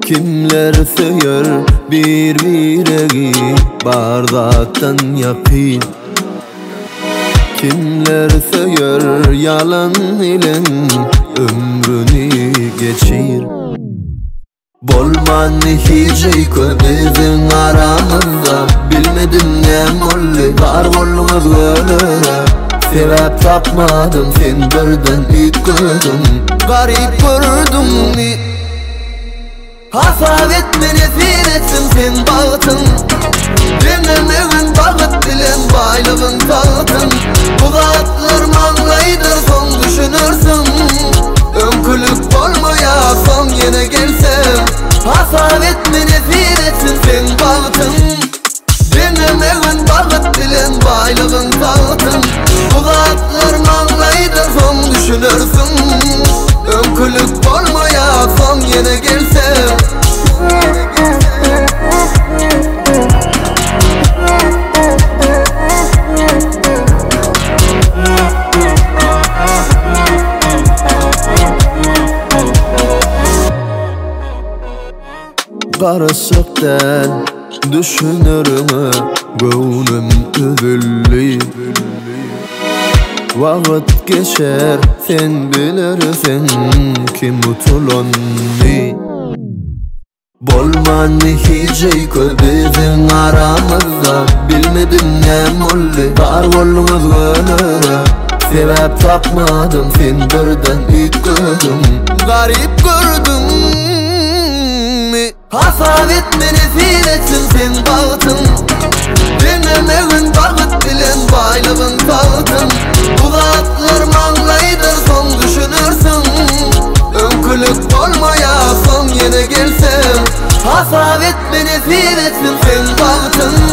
Kimler söyür bir biregi bardaktan yapayım. Kimler söyür yalan ile ömrünü geçir. Bolman hiç bizim aramızda. Bilmedim ne molli var bolumuz böyle. Sebep tapmadım sen birden ilk gördüm. Garip gördüm ni. Hasaf etme nefir etsin sen bağıtın. Benim evin bağıt bilen baylığın sağıtın. Bu dağıtlar mağlaydır son düşünürsün. Önkülük olmaya son yine gelsem. Hasaf etme nefir etsin sen bağıtın. Benim evin bağıt bilen baylığın sağıtın. Bu dağıtlar mağlaydır son düşünürsün. Önkülük olmaya son yine gelsem. Karışıktan düşünürüm gönlüm üzüllü. Vakit geçer sen bilirsin ki mutluğunu. Bolman hiç bizim aramızda. Bilmedim ne molli var bolumuz böyle. Sebep tapmadım sen birden ilk gördüm. Garip gördüm. Hasaf etme nefir etsin sen bağıtın. Benim evin bağıt bilen baylığın sağıtın. Bu dağıtlar mağlaydır son düşünürsün. Önkülük olmaya son yine gelsem. Hasaf etme nefir etsin sen bağıtın.